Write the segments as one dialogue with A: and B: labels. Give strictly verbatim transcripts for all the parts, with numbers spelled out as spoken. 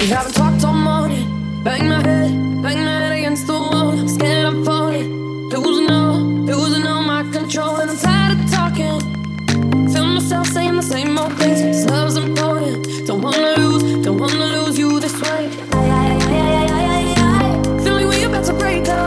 A: We haven't talked all morning. Bang my head, bang my head against the wall. I'm scared I'm falling, losing all, losing all my control. And I'm tired of talking. Feel myself saying the same old things. This love's important. Don't wanna lose, don't wanna lose you this way. Feeling we about to break up.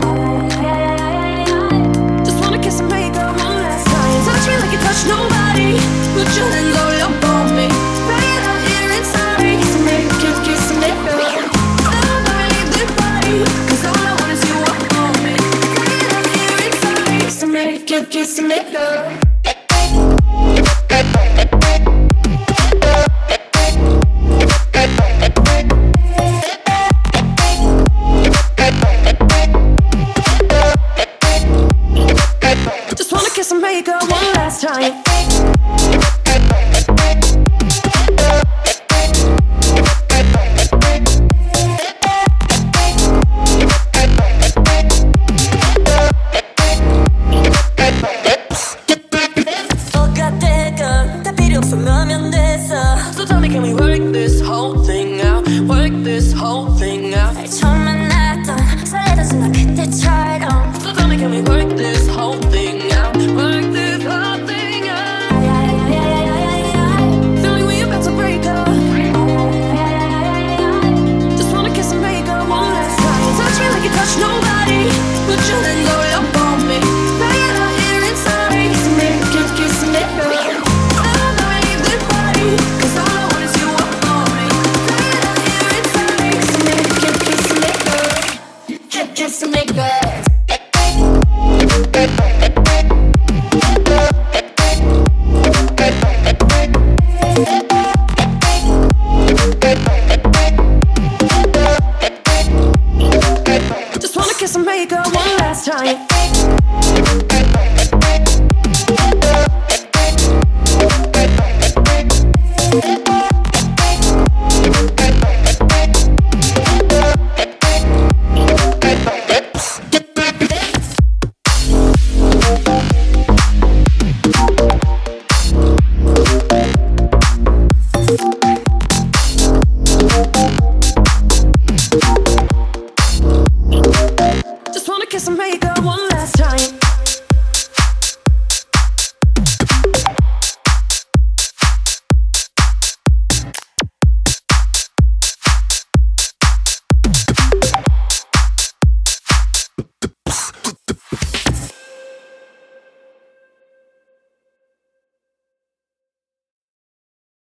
A: Just wanna kiss and make up one last time. Touch me like you touch nobody. Put your hands all up on me. Bring it out here inside me. Kiss and make, kiss, kiss and make up. I'll never leave this body, 'cause all I want is you up on me. Bring it out here inside me. Kiss and make, kiss, kiss and make up. Just wanna kiss and make up one last time. So tell me, can we work this whole thing out? Work this whole thing out.
B: 처음 만났던 설레던 나 그때처럼.
A: So tell me, can we work this whole thing out? Work this whole thing out. Feeling we about to break up. Just wanna kiss and make up one last time. Touch me like you touch nobody. Put your hands all up on me. Bring it out here inside me. Kiss and make, kiss, kiss and make up. I'll never leave this body, 'cause all I want is you up on me. Bring it out here inside me. Kiss and make, kiss, kiss and make up. Kiss, kiss and make up. Just wanna kiss and make up one last time.